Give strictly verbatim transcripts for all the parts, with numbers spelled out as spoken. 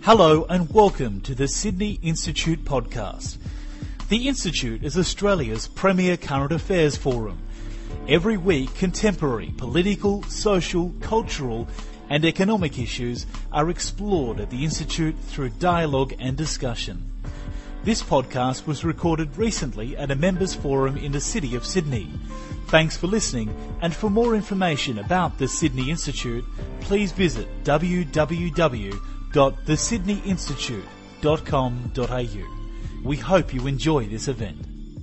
Hello and welcome to the Sydney Institute podcast. The Institute is Australia's premier current affairs forum. Every week, contemporary political, social, cultural and economic issues are explored at the Institute through dialogue and discussion. This podcast was recorded recently at a members' forum in the City of Sydney. Thanks for listening, and for more information about the Sydney Institute, please visit w w w dot the sydney institute dot com dot a u. We hope you enjoy this event.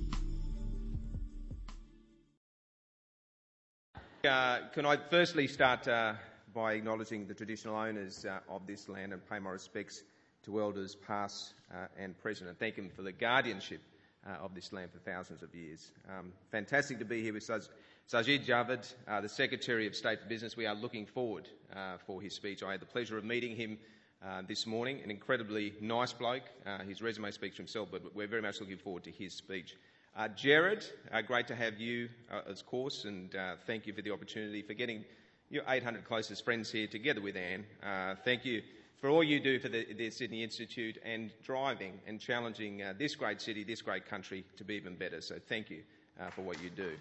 Uh, can I firstly start uh, by acknowledging the traditional owners uh, of this land and pay my respects to elders past uh, and present, and thank them for the guardianship uh, of this land for thousands of years. Um, fantastic to be here with Saj- Sajid Javid, uh, the Secretary of State for Business. We are looking forward uh, for his speech. I had the pleasure of meeting him Uh, this morning, an incredibly nice bloke. Uh, his resume speaks for himself, but we're very much looking forward to his speech. Uh, Jared, uh, great to have you, uh, of course, and uh, thank you for the opportunity, for getting your eight hundred closest friends here together with Anne. Uh, thank you for all you do for the, the Sydney Institute and driving and challenging uh, this great city, this great country to be even better. So thank you uh, for what you do.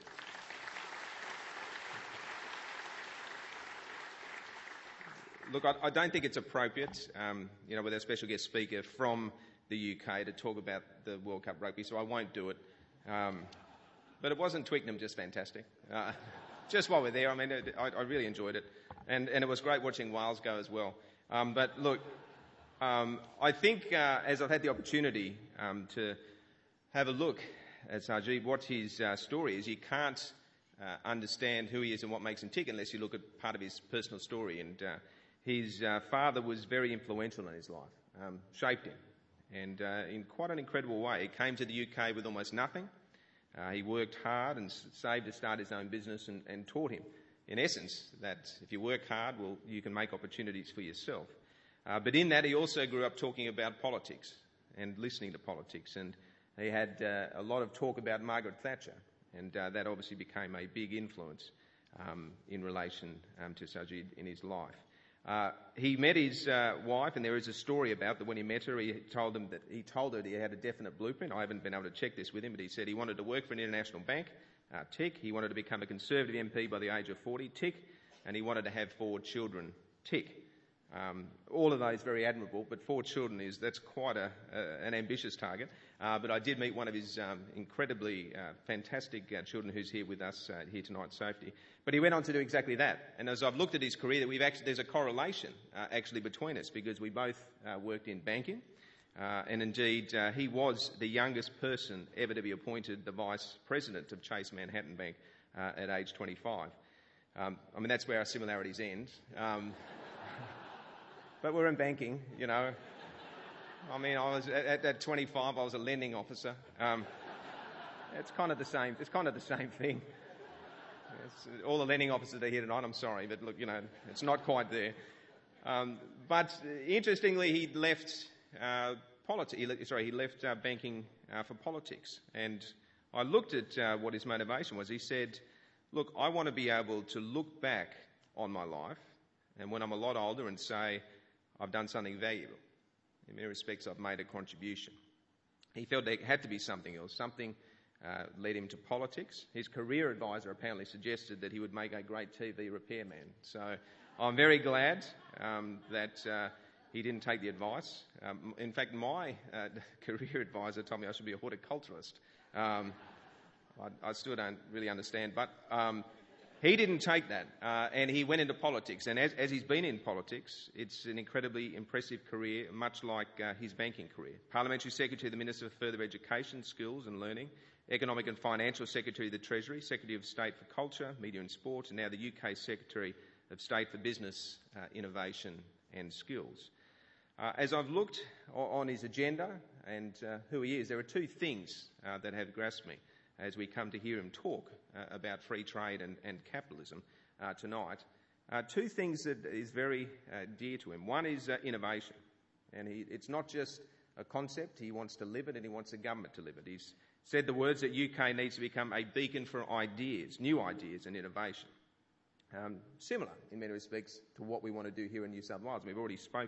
Look, I, I don't think it's appropriate, um, you know, with our special guest speaker from the U K to talk about the World Cup rugby, so I won't do it. Um, but it wasn't Twickenham just fantastic. Uh, just while we're there, I mean, it, I, I really enjoyed it. And, and it was great watching Wales go as well. Um, but look, um, I think uh, as I've had the opportunity um, to have a look at Sajid, what his uh, story is, you can't uh, understand who he is and what makes him tick unless you look at part of his personal story. And uh, His uh, father was very influential in his life, um, shaped him, and uh, in quite an incredible way. He came to the U K with almost nothing. Uh, he worked hard and saved to start his own business and, and taught him, in essence, that if you work hard, well, you can make opportunities for yourself. Uh, but in that, he also grew up talking about politics and listening to politics, and he had uh, a lot of talk about Margaret Thatcher, and uh, that obviously became a big influence um, in relation um, to Sajid in his life. Uh, he met his uh, wife, and there is a story about that when he met her, he told him that he told her that he had a definite blueprint. I haven't been able to check this with him, but he said he wanted to work for an international bank, uh, tick. He wanted to become a Conservative M P by the age of forty, tick. And he wanted to have four children, tick. Um, all of those very admirable, but four children is that's quite a, uh, an ambitious target. Uh, but I did meet one of his um, incredibly uh, fantastic uh, children who's here with us uh, here tonight, Safety. But he went on to do exactly that. And as I've looked at his career, that we've actually there's a correlation uh, actually between us, because we both uh, worked in banking, uh, and indeed uh, he was the youngest person ever to be appointed the vice president of Chase Manhattan Bank uh, at age twenty-five. Um, I mean, that's where our similarities end. Um, But we're in banking, you know. I mean, I was at, at twenty-five. I was a lending officer. Um, it's kind of the same. It's kind of the same thing. It's, all the lending officers are here tonight. I'm sorry, but look, you know, it's not quite there. Um, but interestingly, he left uh, politi- Sorry, he left uh, banking uh, for politics. And I looked at uh, what his motivation was. He said, "Look, I want to be able to look back on my life, and when I'm a lot older, and say, I've done something valuable. In many respects, I've made a contribution." He felt there had to be something else. Something uh, led him to politics. His career advisor apparently suggested that he would make a great T V repairman. So I'm very glad um, that uh, he didn't take the advice. Um, in fact, my uh, career advisor told me I should be a horticulturalist. Um, I, I still don't really understand, but Um, He didn't take that, uh, and he went into politics. And as, as he's been in politics, it's an incredibly impressive career, much like uh, his banking career. Parliamentary Secretary of the Minister for Further Education, Skills and Learning, Economic and Financial Secretary of the Treasury, Secretary of State for Culture, Media and Sport, and now the U K Secretary of State for Business, uh, Innovation and Skills. Uh, as I've looked on his agenda and uh, who he is, there are two things uh, that have grasped me as we come to hear him talk uh, about free trade and, and capitalism uh, tonight. Uh, two things that is very uh, dear to him. One is uh, innovation. And he, it's not just a concept. He wants to live it, and he wants the government to live it. He's said the words that U K needs to become a beacon for ideas, new ideas and innovation. Um, similar in many respects to what we want to do here in New South Wales. We've already spoken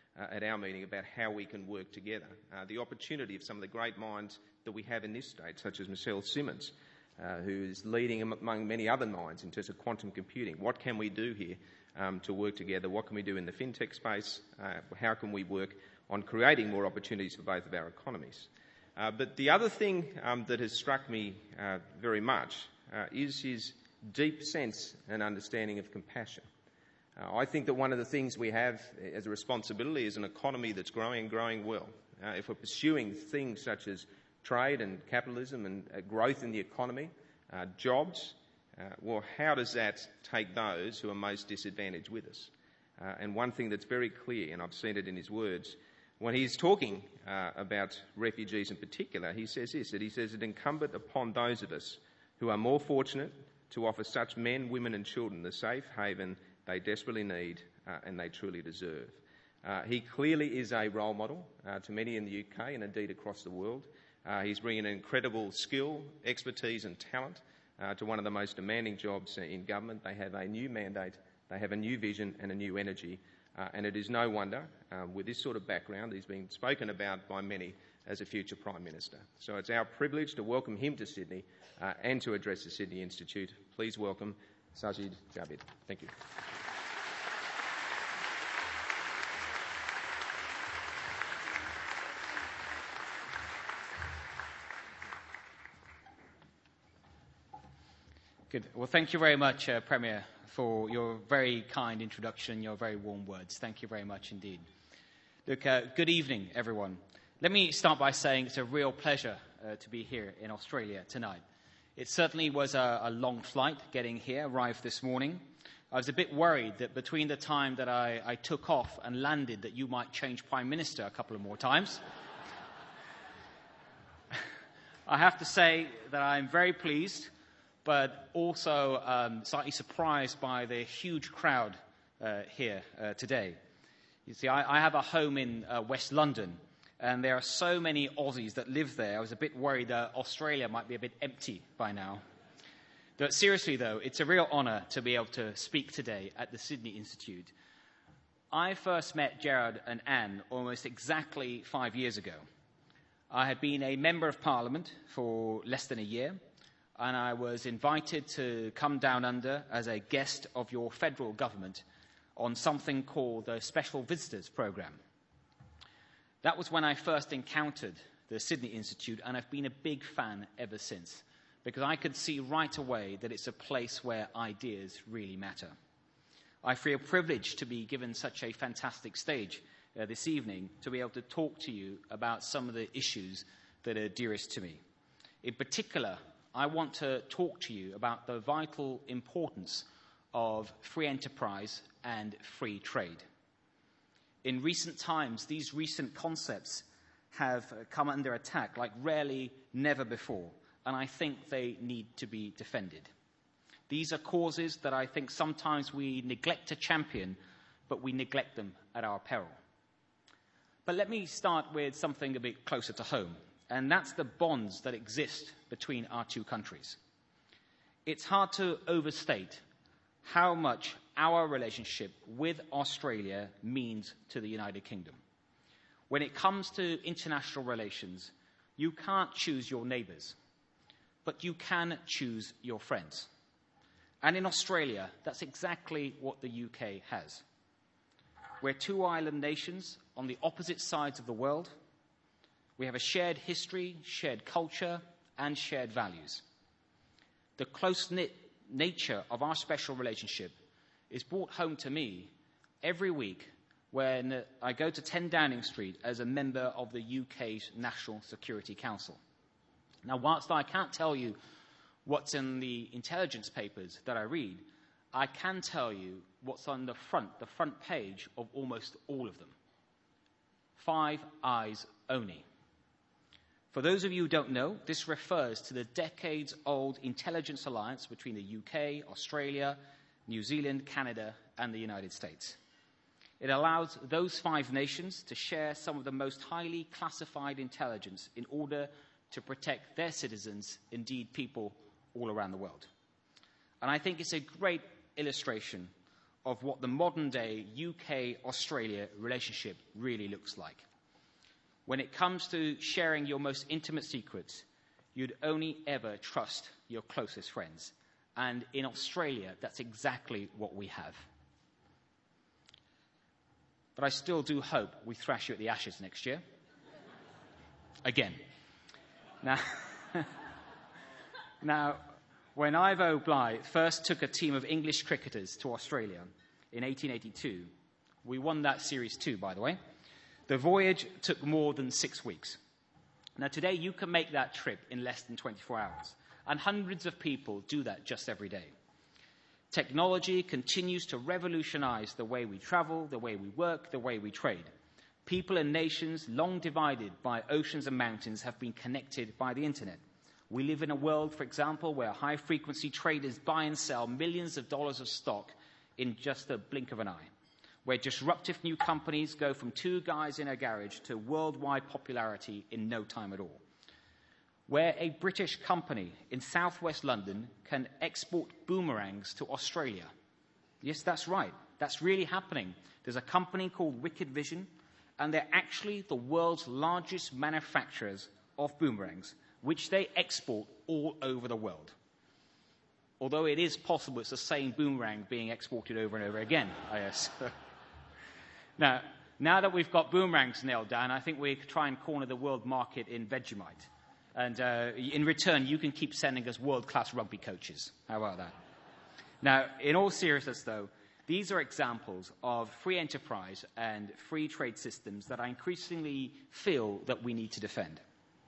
uh, at our meeting about how we can work together. Uh, the opportunity of some of the great minds that we have in this state, such as Michelle Simmons, uh, who is leading among many other minds in terms of quantum computing. What can we do here um, to work together? What can we do in the fintech space? Uh, how can we work on creating more opportunities for both of our economies? Uh, but the other thing um, that has struck me uh, very much uh, is his deep sense and understanding of compassion. Uh, I think that one of the things we have as a responsibility is an economy that's growing and growing well. Uh, if we're pursuing things such as trade and capitalism and uh, growth in the economy, uh, jobs, uh, well, how does that take those who are most disadvantaged with us? Uh, and one thing that's very clear, and I've seen it in his words, when he's talking uh, about refugees in particular, he says this, that he says it incumbent upon those of us who are more fortunate to offer such men, women and children the safe haven they desperately need uh, and they truly deserve. Uh, he clearly is a role model uh, to many in the U K and indeed across the world. Uh, he's bringing incredible skill, expertise and talent uh, to one of the most demanding jobs in government. They have a new mandate, they have a new vision and a new energy. Uh, and it is no wonder, um, with this sort of background, he's been spoken about by many as a future Prime Minister. So it's our privilege to welcome him to Sydney uh, and to address the Sydney Institute. Please welcome Sajid Javid. Thank you. Good. Well, thank you very much, uh, Premier, for your very kind introduction, your very warm words. Thank you very much indeed. Look, uh, good evening, everyone. Let me start by saying it's a real pleasure uh, to be here in Australia tonight. It certainly was a, a long flight getting here, arrived this morning. I was a bit worried that between the time that I, I took off and landed that you might change Prime Minister a couple of more times. I have to say that I'm very pleased, but also um, slightly surprised by the huge crowd uh, here uh, today. You see, I, I have a home in uh, West London, and there are so many Aussies that live there. I was a bit worried that Australia might be a bit empty by now. But seriously, though, it's a real honour to be able to speak today at the Sydney Institute. I first met Gerard and Anne almost exactly five years ago. I had been a Member of Parliament for less than a year, and I was invited to come down under as a guest of your federal government on something called the Special Visitors Programme. That was when I first encountered the Sydney Institute, and I've been a big fan ever since, because I could see right away that it's a place where ideas really matter. I feel privileged to be given such a fantastic stage uh, this evening to be able to talk to you about some of the issues that are dearest to me. In particular, I want to talk to you about the vital importance of free enterprise and free trade. In recent times, these recent concepts have come under attack like rarely, never before, and I think they need to be defended. These are causes that I think sometimes we neglect to champion, but we neglect them at our peril. But let me start with something a bit closer to home, and that's the bonds that exist between our two countries. It's hard to overstate how much our relationship with Australia means to the United Kingdom. When it comes to international relations, you can't choose your neighbours, but you can choose your friends. And in Australia, that's exactly what the U K has. We're two island nations on the opposite sides of the world. We have a shared history, shared culture, and shared values. The close-knit nature of our special relationship is brought home to me every week when I go to ten Downing Street as a member of the U K's National Security Council. Now, whilst I can't tell you what's in the intelligence papers that I read, I can tell you what's on the front, the front page of almost all of them. Five Eyes Only. For those of you who don't know, this refers to the decades-old intelligence alliance between the U K, Australia, New Zealand, Canada, and the United States. It allows those five nations to share some of the most highly classified intelligence in order to protect their citizens, indeed people all around the world. And I think it's a great illustration of what the modern-day U K-Australia relationship really looks like. When it comes to sharing your most intimate secrets, you'd only ever trust your closest friends. And in Australia, that's exactly what we have. But I still do hope we thrash you at the Ashes next year. Again. Now, now, when Ivo Blythe first took a team of English cricketers to Australia in eighteen eighty-two, we won that series too, by the way. The voyage took more than six weeks. Now, today you can make that trip in less than twenty-four hours, and hundreds of people do that just every day. Technology continues to revolutionize the way we travel, the way we work, the way we trade. People and nations long divided by oceans and mountains have been connected by the internet. We live in a world, for example, where high-frequency traders buy and sell millions of dollars of stock in just a blink of an eye, where disruptive new companies go from two guys in a garage to worldwide popularity in no time at all, where a British company in southwest London can export boomerangs to Australia. Yes, that's right. That's really happening. There's a company called Wicked Vision, and they're actually the world's largest manufacturers of boomerangs, which they export all over the world. Although it is possible it's the same boomerang being exported over and over again, I guess. now, now that we've got boomerangs nailed down, I think we could try and corner the world market in Vegemite. And uh, in return, you can keep sending us world-class rugby coaches. How about that? Now, in all seriousness, though, these are examples of free enterprise and free trade systems that I increasingly feel that we need to defend.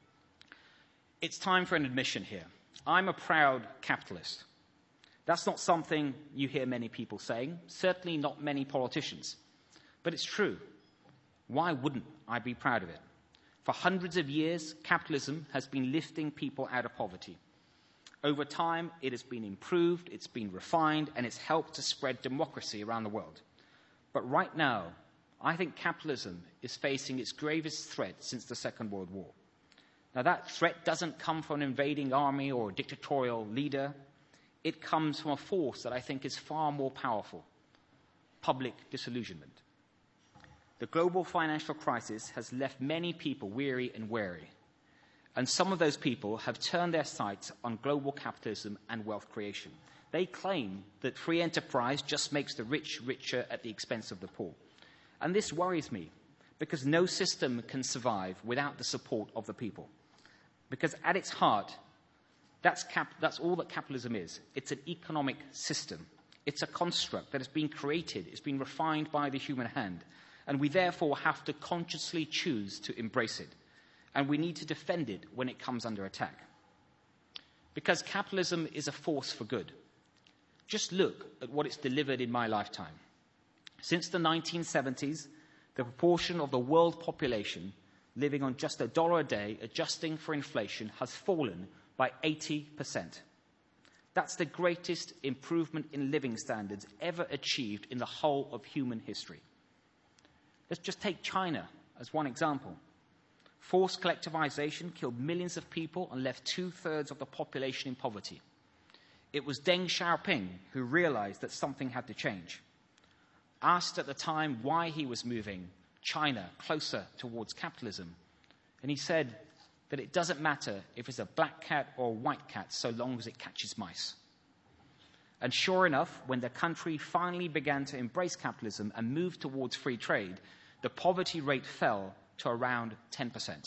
It's time for an admission here. I'm a proud capitalist. That's not something you hear many people saying, certainly not many politicians. But it's true. Why wouldn't I be proud of it? For hundreds of years, capitalism has been lifting people out of poverty. Over time, it has been improved, it's been refined, and it's helped to spread democracy around the world. But right now, I think capitalism is facing its gravest threat since the Second World War. Now, that threat doesn't come from an invading army or a dictatorial leader. It comes from a force that I think is far more powerful: public disillusionment. The global financial crisis has left many people weary and wary. And some of those people have turned their sights on global capitalism and wealth creation. They claim that free enterprise just makes the rich richer at the expense of the poor. And this worries me, because no system can survive without the support of the people. Because at its heart, that's, cap- that's all that capitalism is. It's an economic system. It's a construct that has been created, it's been refined by the human hand. And we therefore have to consciously choose to embrace it. And we need to defend it when it comes under attack. Because capitalism is a force for good. Just look at what it's delivered in my lifetime. Since the nineteen seventies, the proportion of the world population living on just a dollar a day, adjusting for inflation, has fallen by eighty percent. That's the greatest improvement in living standards ever achieved in the whole of human history. Let's just take China as one example. Forced collectivization killed millions of people and left two-thirds of the population in poverty. It was Deng Xiaoping who realized that something had to change. Asked at the time why he was moving China closer towards capitalism, and he said that it doesn't matter if it's a black cat or a white cat so long as it catches mice. And sure enough, when the country finally began to embrace capitalism and move towards free trade, the poverty rate fell to around ten percent.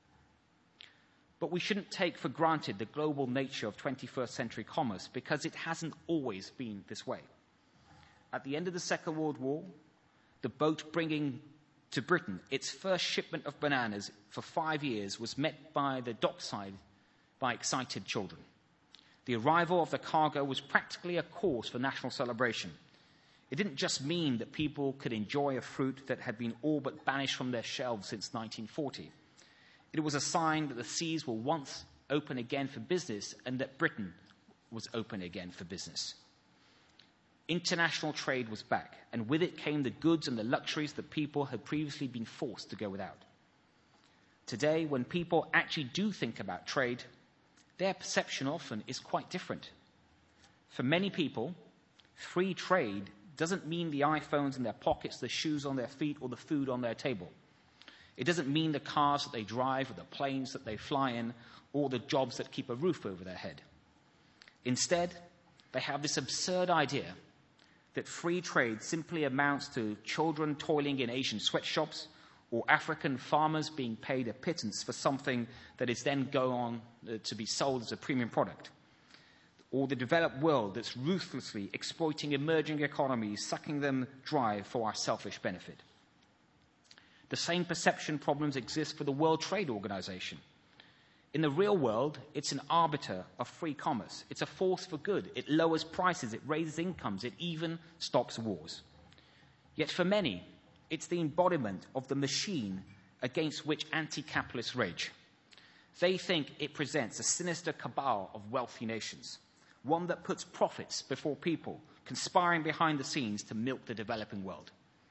But we shouldn't take for granted the global nature of twenty-first century commerce, because it hasn't always been this way. At the end of the Second World War, the boat bringing to Britain its first shipment of bananas for five years was met by the dockside by excited children. The arrival of the cargo was practically a cause for national celebration. It didn't just mean that people could enjoy a fruit that had been all but banished from their shelves since nineteen forty. It was a sign that the seas were once open again for business and that Britain was open again for business. International trade was back, and with it came the goods and the luxuries that people had previously been forced to go without. Today, when people actually do think about trade, their perception often is quite different. For many people, free trade doesn't mean the iPhones in their pockets, the shoes on their feet, or the food on their table. It doesn't mean the cars that they drive or the planes that they fly in or the jobs that keep a roof over their head. Instead, they have this absurd idea that free trade simply amounts to children toiling in Asian sweatshops or African farmers being paid a pittance for something that is then go on uh, to be sold as a premium product, or the developed world that's ruthlessly exploiting emerging economies, sucking them dry for our selfish benefit. The same perception problems exist for the World Trade Organization. In the real world, it's an arbiter of free commerce. It's a force for good. It lowers prices. It raises incomes. It even stops wars. Yet for many, it's the embodiment of the machine against which anti-capitalists rage. They think it presents a sinister cabal of wealthy nations, one that puts profits before people, conspiring behind the scenes to milk the developing world.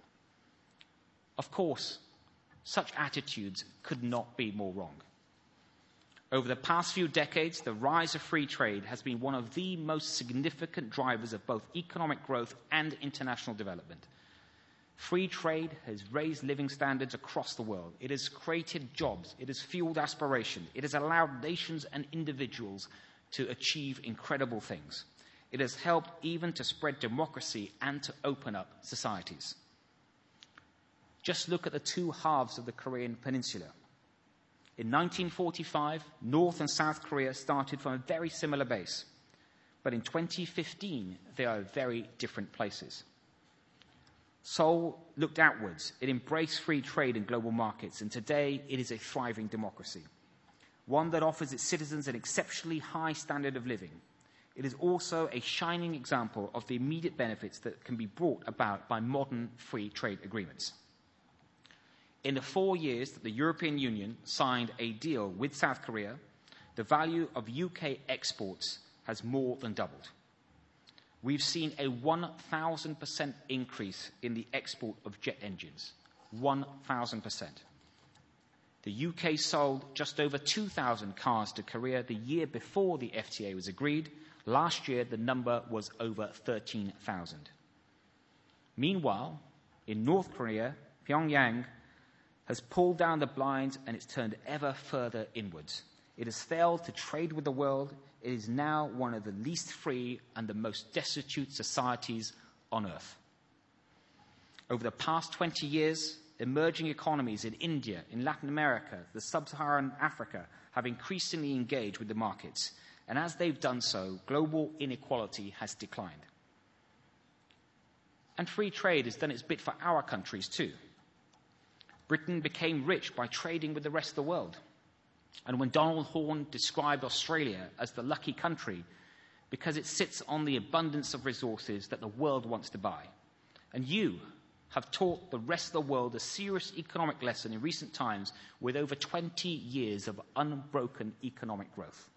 Of course, such attitudes could not be more wrong. Over the past few decades, the rise of free trade has been one of the most significant drivers of both economic growth and international development. Free trade has raised living standards across the world. It has created jobs. It has fueled aspiration. It has allowed nations and individuals to achieve incredible things. It has helped even to spread democracy and to open up societies. Just look at the two halves of the Korean Peninsula. In nineteen forty-five, North and South Korea started from a very similar base. But in twenty fifteen, they are very different places. Seoul looked outwards. It embraced free trade in global markets, and today it is a thriving democracy, one that offers its citizens an exceptionally high standard of living. It is also a shining example of the immediate benefits that can be brought about by modern free trade agreements. In the four years that the European Union signed a deal with South Korea, the value of U K exports has more than doubled. We've seen a one thousand percent increase in the export of jet engines. one thousand percent. The U K sold just over two thousand cars to Korea the year before the F T A was agreed. Last year, the number was over thirteen thousand. Meanwhile, in North Korea, Pyongyang has pulled down the blinds and it's turned ever further inwards. It has failed to trade with the world. It is now one of the least free and the most destitute societies on earth. Over the past twenty years, emerging economies in India, in Latin America, the sub-Saharan Africa have increasingly engaged with the markets. And as they've done so, global inequality has declined. And free trade has done its bit for our countries too. Britain became rich by trading with the rest of the world. And when Donald Horne described Australia as the lucky country because it sits on the abundance of resources that the world wants to buy. And you have taught the rest of the world a serious economic lesson in recent times with over twenty years of unbroken economic growth.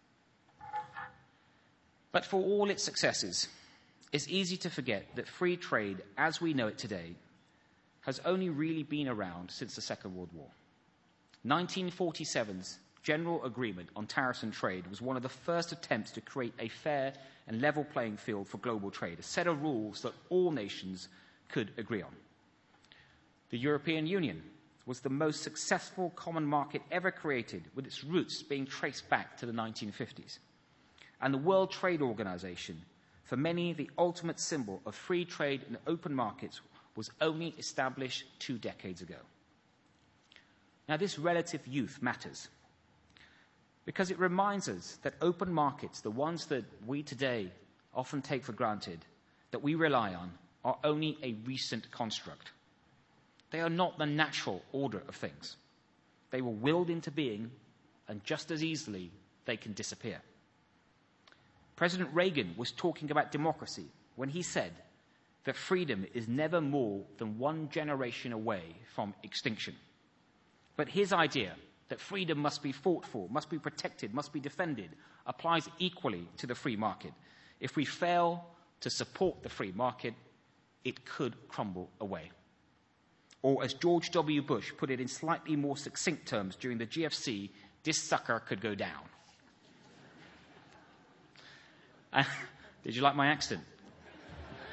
But for all its successes, it's easy to forget that free trade, as we know it today, has only really been around since the Second World War. nineteen forty-seven's General Agreement on Tariffs and Trade was one of the first attempts to create a fair and level playing field for global trade, a set of rules that all nations could agree on. The European Union was the most successful common market ever created, with its roots being traced back to the nineteen fifties. And the World Trade Organization, for many the ultimate symbol of free trade and open markets, was only established two decades ago. Now, this relative youth matters because it reminds us that open markets, the ones that we today often take for granted, that we rely on, are only a recent construct. They are not the natural order of things. They were willed into being, and just as easily, they can disappear. President Reagan was talking about democracy when he said that freedom is never more than one generation away from extinction. But his idea that freedom must be fought for, must be protected, must be defended, applies equally to the free market. If we fail to support the free market, it could crumble away. Or as George W. Bush put it in slightly more succinct terms during the G F C, this sucker could go down. Uh, did you like my accent?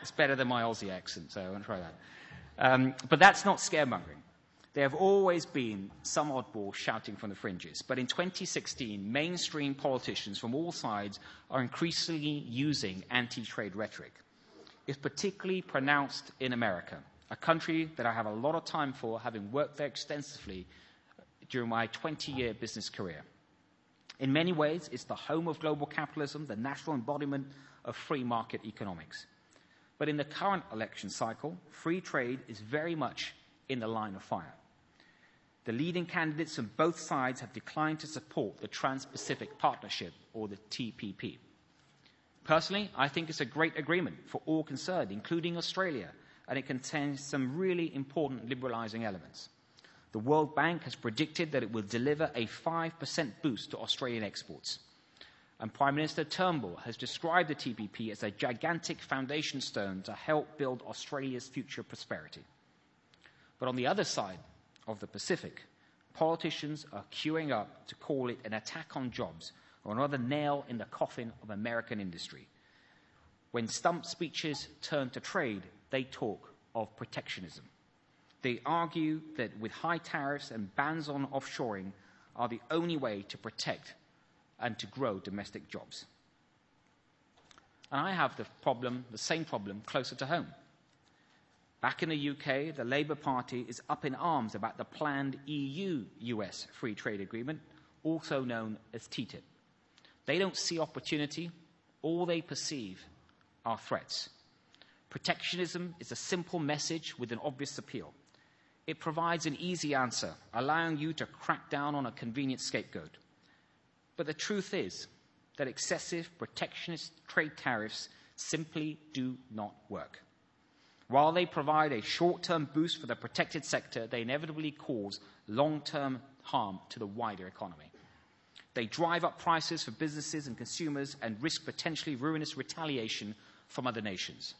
It's better than my Aussie accent, so I won't try that. Um, but that's not scaremongering. There have always been some oddball shouting from the fringes. But in twenty sixteen, mainstream politicians from all sides are increasingly using anti-trade rhetoric. It's particularly pronounced in America, a country that I have a lot of time for, having worked there extensively during my twenty-year business career. In many ways, it's the home of global capitalism, the national embodiment of free market economics. But in the current election cycle, free trade is very much in the line of fire. The leading candidates on both sides have declined to support the Trans-Pacific Partnership, or the T P P. Personally, I think it's a great agreement for all concerned, including Australia, and it contains some really important liberalising elements. The World Bank has predicted that it will deliver a five percent boost to Australian exports. And Prime Minister Turnbull has described the T P P as a gigantic foundation stone to help build Australia's future prosperity. But on the other side of the Pacific, politicians are queuing up to call it an attack on jobs or another nail in the coffin of American industry. When stump speeches turn to trade, they talk of protectionism. They argue that with high tariffs and bans on offshoring are the only way to protect and to grow domestic jobs. And I have the problem, the same problem, closer to home. Back in the U K, the Labour Party is up in arms about the planned E U U S free trade agreement, also known as T T I P. They don't see opportunity. All they perceive are threats. Protectionism is a simple message with an obvious appeal. It provides an easy answer, allowing you to crack down on a convenient scapegoat. But the truth is that excessive protectionist trade tariffs simply do not work. While they provide a short-term boost for the protected sector, they inevitably cause long-term harm to the wider economy. They drive up prices for businesses and consumers and risk potentially ruinous retaliation from other nations.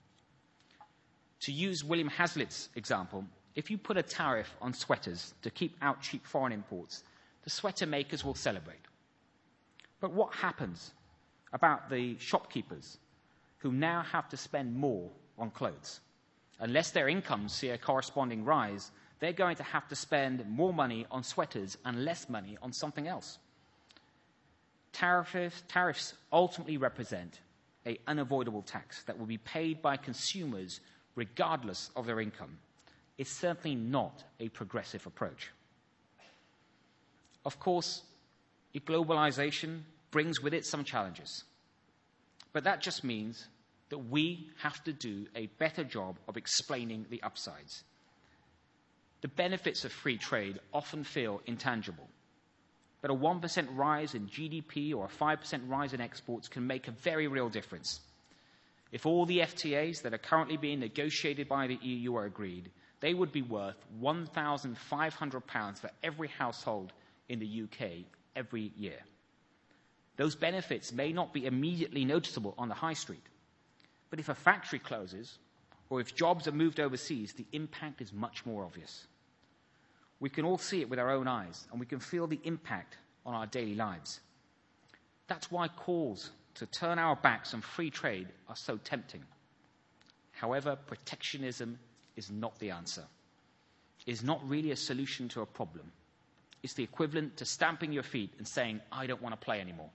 To use William Hazlitt's example, if you put a tariff on sweaters to keep out cheap foreign imports, the sweater makers will celebrate. But what happens about the shopkeepers who now have to spend more on clothes? Unless their incomes see a corresponding rise, they're going to have to spend more money on sweaters and less money on something else. Tariffs, tariffs ultimately represent an unavoidable tax that will be paid by consumers regardless of their income. It's certainly not a progressive approach. Of course, globalization brings with it some challenges. But that just means that we have to do a better job of explaining the upsides. The benefits of free trade often feel intangible. But a one percent rise in G D P or a five percent rise in exports can make a very real difference. If all the F T As that are currently being negotiated by the E U are agreed, they would be worth one thousand five hundred pounds for every household in the U K every year. Those benefits may not be immediately noticeable on the high street, but if a factory closes or if jobs are moved overseas, the impact is much more obvious. We can all see it with our own eyes, and we can feel the impact on our daily lives. That's why calls to turn our backs on free trade are so tempting. However, protectionism is not the answer. It is not really a solution to a problem. It's the equivalent to stamping your feet and saying, I don't want to play anymore.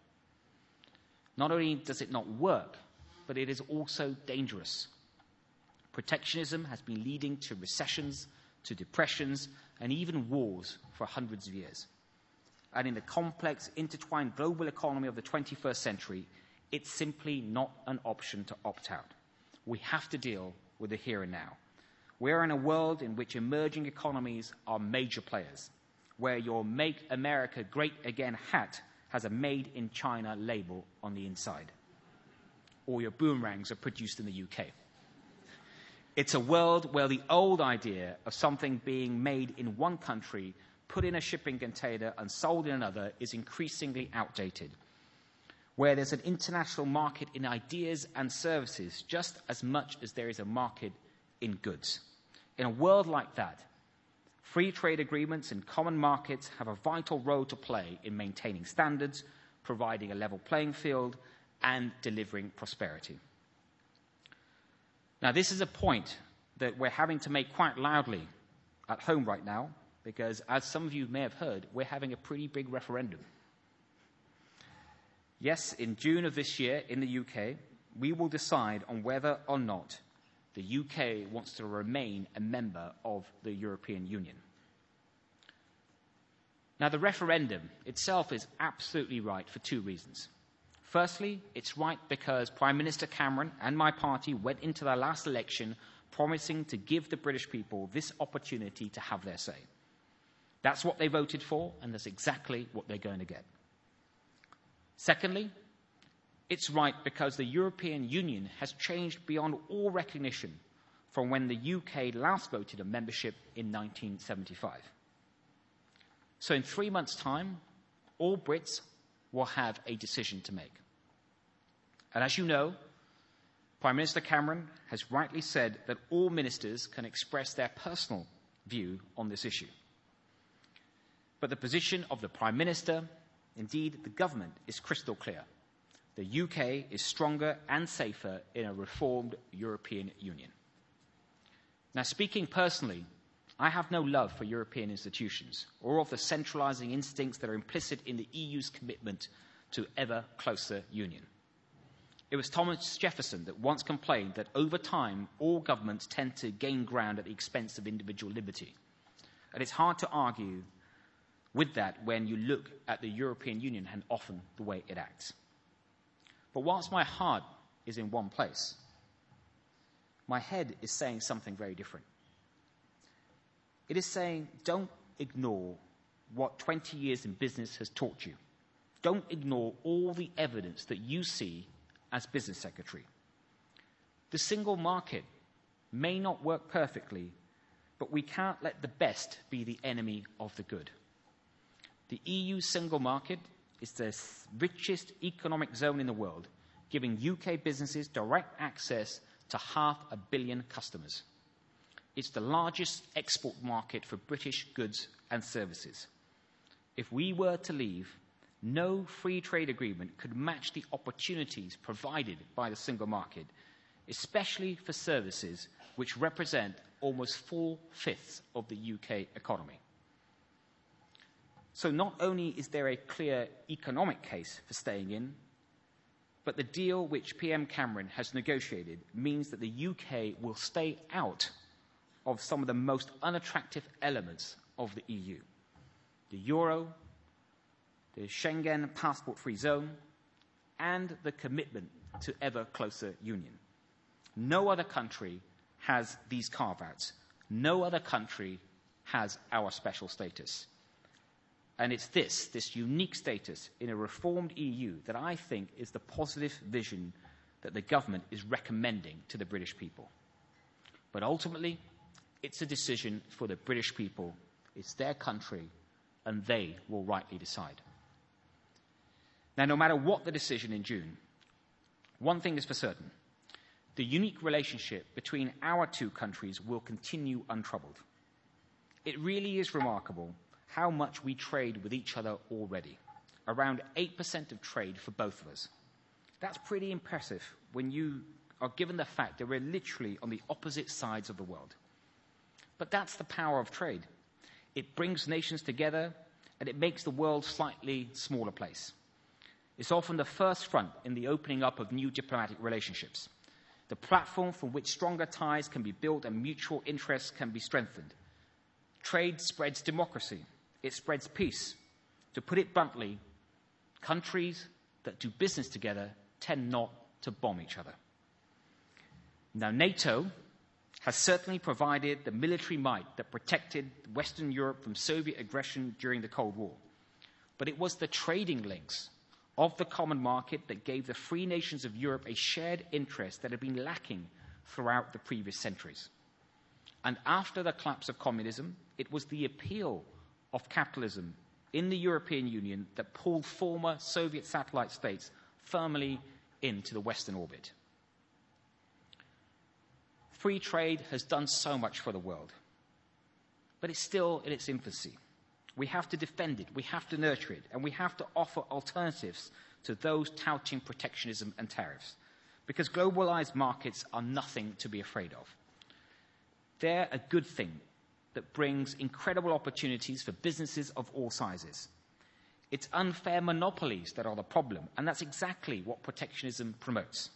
Not only does it not work, but it is also dangerous. Protectionism has been leading to recessions, to depressions, and even wars for hundreds of years. And in the complex, intertwined global economy of the twenty-first century, it's simply not an option to opt out. We have to deal with the here and now. We're in a world in which emerging economies are major players, where your Make America Great Again hat has a Made in China label on the inside, or your boomerangs are produced in the U K. It's a world where the old idea of something being made in one country, put in a shipping container and sold in another is increasingly outdated, where there's an international market in ideas and services just as much as there is a market in goods. In a world like that, free trade agreements and common markets have a vital role to play in maintaining standards, providing a level playing field, and delivering prosperity. Now, this is a point that we're having to make quite loudly at home right now, because as some of you may have heard, we're having a pretty big referendum. Yes, in June of this year in the U K, we will decide on whether or not the U K wants to remain a member of the European Union. Now, the referendum itself is absolutely right for two reasons. Firstly, it's right because Prime Minister Cameron and my party went into their last election promising to give the British people this opportunity to have their say. That's what they voted for, and that's exactly what they're going to get. Secondly, it's right because the European Union has changed beyond all recognition from when the U K last voted on membership in nineteen seventy-five. So in three months' time, all Brits will have a decision to make. And as you know, Prime Minister Cameron has rightly said that all ministers can express their personal view on this issue. But the position of the Prime Minister, indeed the government, is crystal clear. The U K is stronger and safer in a reformed European Union. Now, speaking personally, I have no love for European institutions or of the centralising instincts that are implicit in the E U's commitment to ever closer union. It was Thomas Jefferson that once complained that over time, all governments tend to gain ground at the expense of individual liberty. And it's hard to argue with that when you look at the European Union and often the way it acts. But whilst my heart is in one place, my head is saying something very different. It is saying, don't ignore what twenty years in business has taught you. Don't ignore all the evidence that you see as business secretary. The single market may not work perfectly, but we can't let the best be the enemy of the good. The E U single market is the richest economic zone in the world, giving U K businesses direct access to half a billion customers. It's the largest export market for British goods and services. If we were to leave, no free trade agreement could match the opportunities provided by the single market, especially for services which represent almost four-fifths of the U K economy. So not only is there a clear economic case for staying in, but the deal which P M Cameron has negotiated means that the U K will stay out of some of the most unattractive elements of the E U. The euro, the Schengen passport-free zone, and the commitment to ever closer union. No other country has these carve-outs. No other country has our special status. And it's this, this unique status in a reformed E U that I think is the positive vision that the government is recommending to the British people. But ultimately, it's a decision for the British people. It's their country, and they will rightly decide. Now, no matter what the decision in June, one thing is for certain. The unique relationship between our two countries will continue untroubled. It really is remarkable how much we trade with each other already. Around eight percent of trade for both of us. That's pretty impressive when you are given the fact that we're literally on the opposite sides of the world. But that's the power of trade. It brings nations together, and it makes the world a slightly smaller place. It's often the first front in the opening up of new diplomatic relationships, the platform from which stronger ties can be built and mutual interests can be strengthened. Trade spreads democracy. It spreads peace. To put it bluntly, countries that do business together tend not to bomb each other. Now, NATO has certainly provided the military might that protected Western Europe from Soviet aggression during the Cold War. But it was the trading links of the common market that gave the free nations of Europe a shared interest that had been lacking throughout the previous centuries. And after the collapse of communism, it was the appeal of capitalism in the European Union that pulled former Soviet satellite states firmly into the Western orbit. Free trade has done so much for the world, but it's still in its infancy. We have to defend it, we have to nurture it, and we have to offer alternatives to those touting protectionism and tariffs. because globalized markets are nothing to be afraid of. They're a good thing that brings incredible opportunities for businesses of all sizes. It's unfair monopolies that are the problem, and that's exactly what protectionism promotes.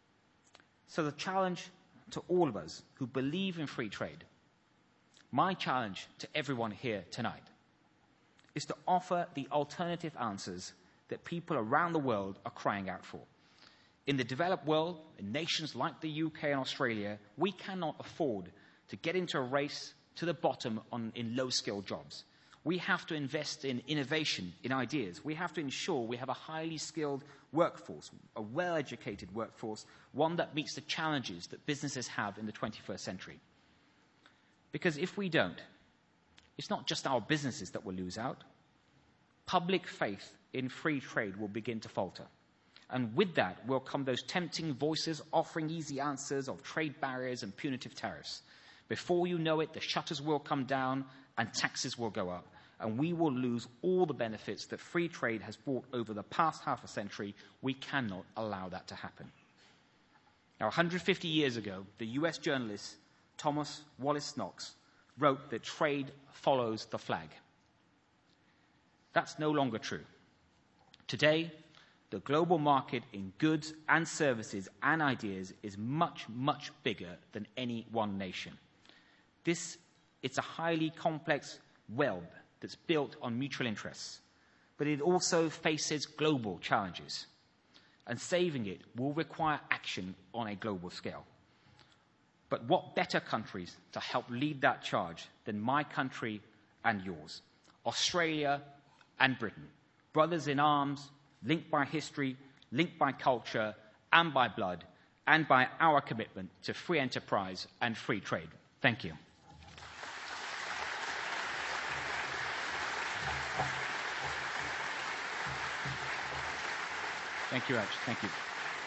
So the challenge to all of us who believe in free trade, my challenge to everyone here tonight, is to offer the alternative answers that people around the world are crying out for. In the developed world, in nations like the U K and Australia, we cannot afford to get into a race to the bottom on, in low-skilled jobs. We have to invest in innovation, in ideas. We have to ensure we have a highly skilled workforce, a well-educated workforce, one that meets the challenges that businesses have in the twenty-first century. Because if we don't, it's not just our businesses that will lose out. Public faith in free trade will begin to falter. And with that will come those tempting voices offering easy answers of trade barriers and punitive tariffs. Before you know it, the shutters will come down and taxes will go up, and we will lose all the benefits that free trade has brought over the past half a century. We cannot allow that to happen. Now, one hundred fifty years ago, the U S journalist Thomas Wallace Knox wrote that trade follows the flag. That's no longer true. Today, the global market in goods and services and ideas is much, much bigger than any one nation. This It's a highly complex web that's built on mutual interests, but it also faces global challenges, and saving it will require action on a global scale. But what better countries to help lead that charge than my country and yours, Australia and Britain, brothers in arms, linked by history, linked by culture, and by blood, and by our commitment to free enterprise and free trade. Thank you. Thank you, Raj. Thank you.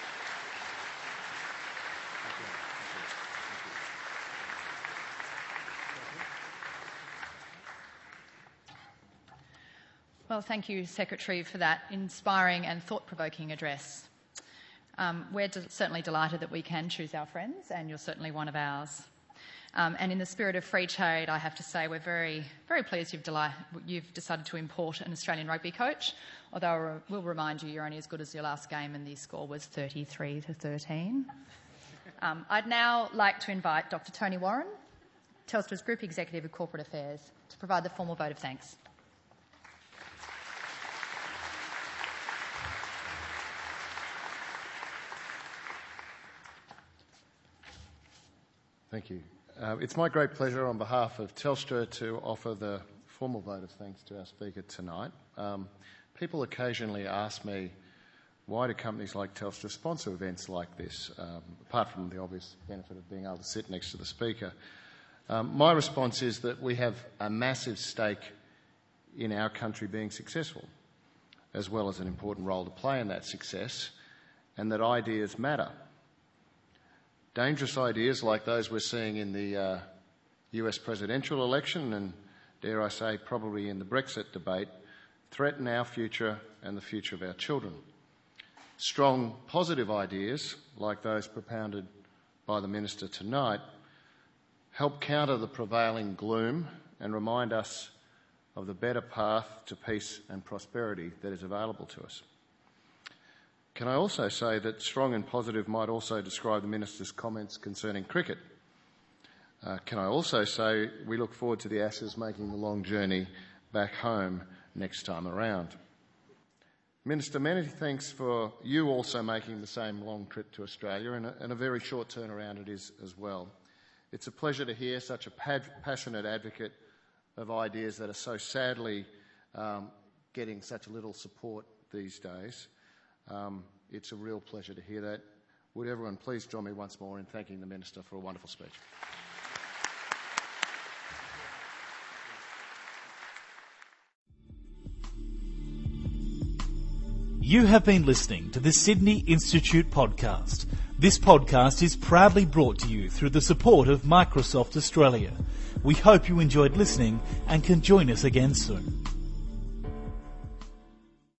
Well, thank you, Secretary, for that inspiring and thought-provoking address. Um, we're de- certainly delighted that we can choose our friends, and you're certainly one of ours. Um, and in the spirit of free trade, I have to say we're very, very pleased you've, deli- you've decided to import an Australian rugby coach, although we'll remind you you're only as good as your last game and the score was thirty-three to thirteen. Um, I'd now like to invite Doctor Tony Warren, Telstra's Group Executive of Corporate Affairs, to provide the formal vote of thanks. Thank you. Uh, it's my great pleasure on behalf of Telstra to offer the formal vote of thanks to our speaker tonight. Um, people occasionally ask me, why do companies like Telstra sponsor events like this, um, apart from the obvious benefit of being able to sit next to the speaker? Um, my response is that we have a massive stake in our country being successful, as well as an important role to play in that success, and that ideas matter. Dangerous ideas like those we're seeing in the uh, U S presidential election and, dare I say, probably in the Brexit debate, threaten our future and the future of our children. Strong, positive ideas, like those propounded by the Minister tonight, help counter the prevailing gloom and remind us of the better path to peace and prosperity that is available to us. Can I also say that strong and positive might also describe the Minister's comments concerning cricket? Uh, can I also say we look forward to the Ashes making the long journey back home next time around. Minister, many thanks for you also making the same long trip to Australia, and a, and a very short turnaround it is as well. It's a pleasure to hear such a pad- passionate advocate of ideas that are so sadly um, getting such little support these days. Um, it's a real pleasure to hear that. Would everyone please join me once more in thanking the Minister for a wonderful speech. You have been listening to the Sydney Institute podcast. This podcast is proudly brought to you through the support of Microsoft Australia. We hope you enjoyed listening and can join us again soon.